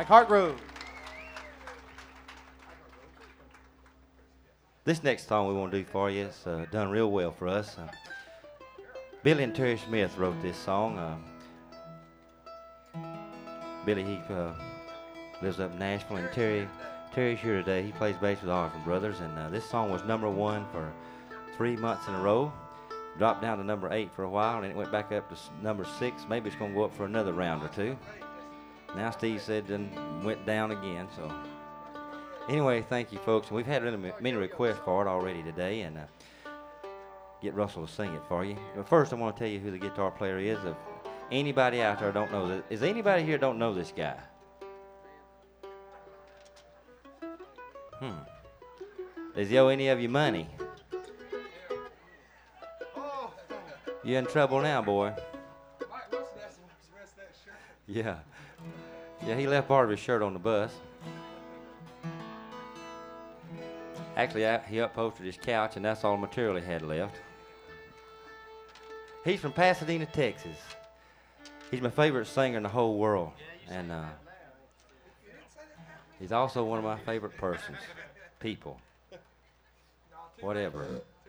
Hargrove. This next song we want to do for you is done real well for us. Billy and Terry Smith wrote this song. Billy, he lives up in Nashville, and Terry's here today. He plays bass with the Osmond Brothers, and this song was #1 for 3 months in a row. Dropped down to #8 for a while, and then it went back up to #6. Maybe it's going to go up for another round or two. Now Steve said then went down again, so anyway, thank you, folks. And we've had really many requests for it already today, and get Russell to sing it for you. But first, I want to tell you who the guitar player is. If anybody out there don't know this, is anybody here don't know this guy? Does he owe any of you money? You in trouble now, boy? Yeah. Yeah, he left part of his shirt on the bus. Actually, he upholstered his couch, and that's all the material he had left. He's from Pasadena, Texas. He's my favorite singer in the whole world. And he's also one of my favorite people. Whatever.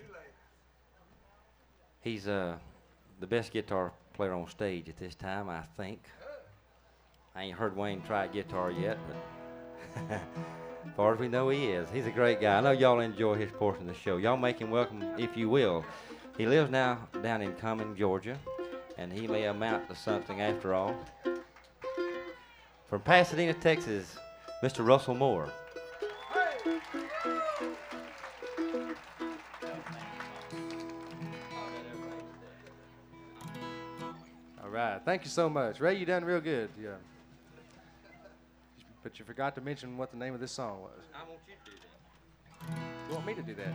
He's the best guitar player on stage at this time, I think. I ain't heard Wayne try guitar yet, but as far as we know, he is. He's a great guy. I know y'all enjoy his portion of the show. Y'all make him welcome if you will. He lives now down in Cumming, Georgia, and he may amount to something after all. From Pasadena, Texas, Mr. Russell Moore. All right. Thank you so much. Ray, you done real good. Yeah. But you forgot to mention what the name of this song was. I want you to do that. You want me to do that?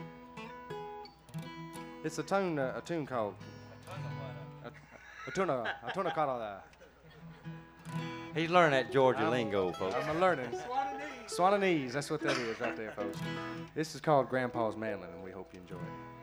It's a tune called a tune called He's learning that Georgia lingo, folks. I'm learning. Swananese. That's what that is right there, folks. This is called Grandpa's Mandolin, and we hope you enjoy it.